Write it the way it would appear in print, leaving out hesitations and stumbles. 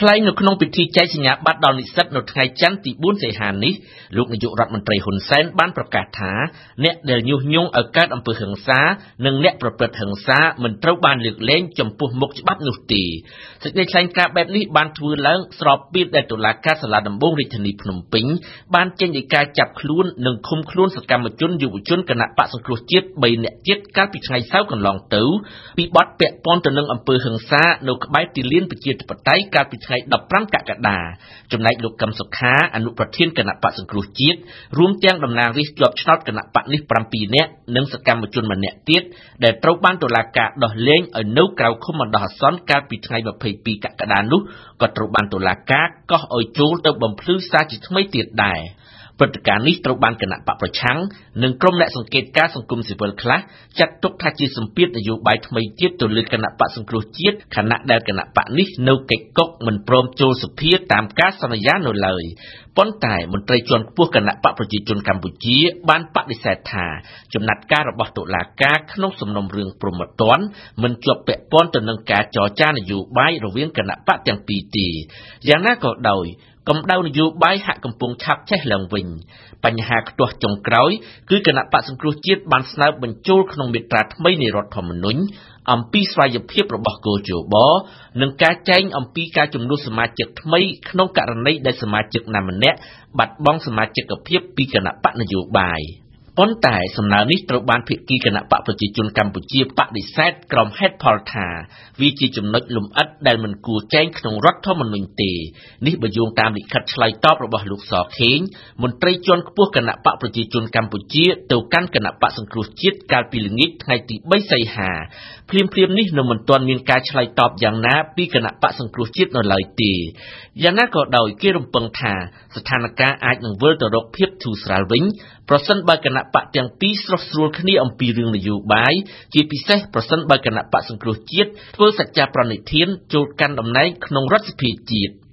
ថ្លែងនៅក្នុងពិធីចែកសញ្ញាបត្រដល់និស្សិតនៅថ្ងៃច័ន្ទទី4សីហានេះលោកនាយករដ្ឋមន្ត្រីហ៊ុនសែនបានប្រកាសថាអ្នកដែលញុះញង់ឲ្យកើតអំពើហិង្សានិងអ្នកប្រព្រឹត្តហិង្សាមិនត្រូវបានលើកលែងចំពោះមុខច្បាប់នោះទេសេចក្តីថ្លែងការណ៍បែបនេះបានធ្វើឡើងស្របពេលដែលតុលាការសាលាដំបងរាជធានីភ្នំពេញបានចេញដីកាចាប់ខ្លួននិងឃុំខ្លួនសកម្មជនយុវជនគណបក្សសង្គ្រោះជាតិ3នាក់ទៀតកាលពីថ្ងៃសៅរ៍កន្លងទៅពីបទពាក់ព័ន្ធទៅនឹងអំពើហិង្សានៅក្បែរទីលានប្រជាធិបតេយ្យកាលពីថ្ងៃ15កក្កដាចំណែកលោកកឹមសុខាអនុប្រធានគណបក្សសង្គ្រោះជាតិរួមទាំងតំណាងរាស្ត្រជាប់ឆ្នោតគណបក្សនេះ7នាក់និងសកម្មជនម្នាក់ទៀតដែលត្រូវបានតុលាការដោះលែងឲ្យនៅក្រៅឃុំបណ្ដោះអាសន្នកាលពីថ្ងៃ22កក្កដានោះក៏ត្រូវបានតុលាការកោះឲ្យចូលទៅបំភ្លឺសារជាថ្មីទៀតដែរព្រឹត្តិការណ៍នេះត្រូវបានគណៈបកប្រឆាំងនិងក្រុមអ្នកសង្កេតការសង្គមស៊ីវិលខ្លះចាត់ទុកថាជាសម្ពាធនយោបាយថ្មីទៀតទៅលើគណៈបកសង្គ្រោះជាតិខណៈដែលគណៈបកនេះនៅកិច្ចកុកមិនព្រមចូលសភាតាមការសន្យានៅឡើយប៉ុន្តែមន្ត្រីជាន់ខ្ពស់គណៈបកប្រជាជនកម្ពុជាបានបដិសេធថាចំណាត់ការរបស់តុលាការក្នុងសំណុំរឿងព្រហ្មទណ្ឌមិនជាប់ពាក់ព័ន្ធទៅនឹងការចរចានយោបាយរវាងគណៈបកទាំងពីរទេយ៉ាងណាក៏ដោយកម្ដៅនយោបាយហាក់កំពុងឆាប់ឆេះឡើងវិញបញ្ហាខ្ទាស់ចុងក្រោយគឺគណៈបក្សសង្គ្រោះជាតិបានស្នើបញ្ចូលក្នុងមាត្រាថ្មីនៃរដ្ឋធម្មនុញ្ញអំពីស្វ័យភាពរបស់គោជបនិងការចែងអំពីការជំនួសសមាជិកថ្មីក្នុងករណីដែលសមាជិកណាម្នាក់បាត់បង់សមាជិកភាពពីគណៈបកនយោបាយប៉ុន្តែសំណើនេះត្រូវបានភាគីគណៈបកប្រជាជនកម្ពុជាបដិសេធក្រុមហេតុផលថាវាជាចំណុចលម្អិតដែលមិនគួរចែងក្នុងរដ្ឋធម្មនុញ្ញទេនេះបើយោងតាមលិខិតឆ្លើយតបរបស់លោកសខេងមន្ត្រីជាន់ខ្ពស់គណៈបកប្រជាជនកម្ពុជាទៅកាន់គណៈបកសង្គ្រោះជាតិកាលពីល្ងាចថ្ងៃទី3សីហាភ្លាមនេះនៅមិនទាន់មានការឆ្លើយតបយ៉ាងណាពីគណៈបកសង្គ្រោះជាតិនៅឡើយទេយ៉ាងណាក៏ដោយគេរំពឹងថាស្ថានភាពអាចនឹងវិលទៅរកភាពធូរស្រាលវិញប្រសិនបើគណៈបកទាំងពីរស្រុះស្រួលគ្នាអំពីរឿងនយោបាយជាពិសេសប្រសិនបើគណៈបកសង្គ្រោះជាតិធ្វើសច្ចាប្រណិធានចូលកាន់តំណែងក្នុងរដ្ឋសភាជាតិ